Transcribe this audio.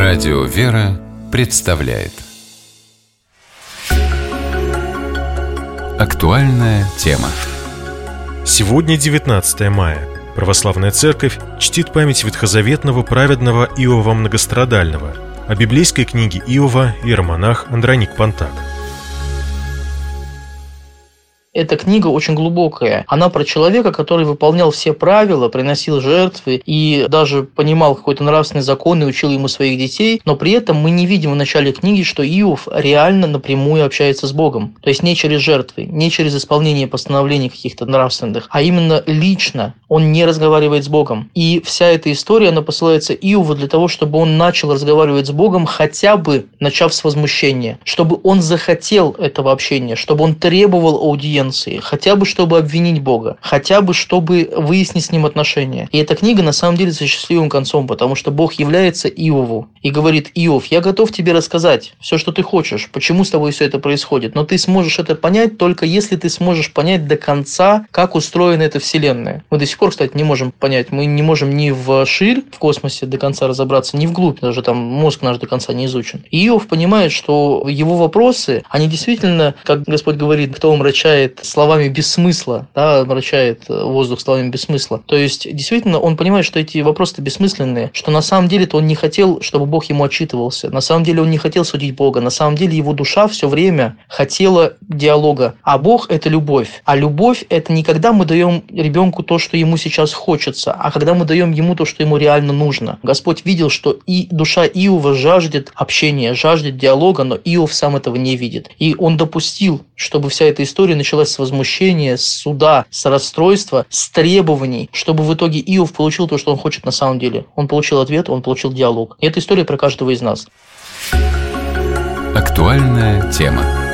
Радио «Вера» представляет актуальная тема. Сегодня 19 мая. Православная Церковь чтит память ветхозаветного праведного Иова Многострадального. О библейской книге Иова иеромонах Андроник Понтак. Эта книга очень глубокая. Она про человека, который выполнял все правила, приносил жертвы и даже понимал какой-то нравственный закон и учил ему своих детей, но при этом мы не видим в начале книги, что Иов реально напрямую общается с Богом. То есть не через жертвы, не через исполнение постановлений каких-то нравственных, а именно лично. Он не разговаривает с Богом. И вся эта история, она посылается Иову для того, чтобы он начал разговаривать с Богом, хотя бы начав с возмущения, чтобы он захотел этого общения, чтобы он требовал аудиенции, хотя бы чтобы обвинить Бога, хотя бы чтобы выяснить с ним отношения. И эта книга на самом деле со счастливым концом, потому что Бог является Иову и говорит: Иов, я готов тебе рассказать все, что ты хочешь, почему с тобой все это происходит, но ты сможешь это понять только если ты сможешь понять до конца, как устроена эта вселенная. Мы до сих пор, кстати, не можем понять, мы не можем ни вширь в космосе до конца разобраться, ни вглубь, даже там мозг наш до конца не изучен. И Иов понимает, что его вопросы, они действительно, как Господь говорит, кто омрачает словами без смысла, да, омрачает воздух словами без смысла. То есть, действительно, он понимает, что эти вопросы бессмысленные, что на самом деле-то он не хотел, чтобы Бог ему отчитывался, на самом деле он не хотел судить Бога, на самом деле его душа все время хотела диалога. А Бог – это любовь. А любовь – это не когда мы даем ребенку то, что ему сейчас хочется, а когда мы даем ему то, что ему реально нужно. Господь видел, что и душа Иова жаждет общения, жаждет диалога, но Иов сам этого не видит. И он допустил, чтобы вся эта история началась с возмущения, с суда, с расстройства, с требований, чтобы в итоге Иов получил то, что он хочет на самом деле. Он получил ответ, он получил диалог. И эта история про каждого из нас. Актуальная тема.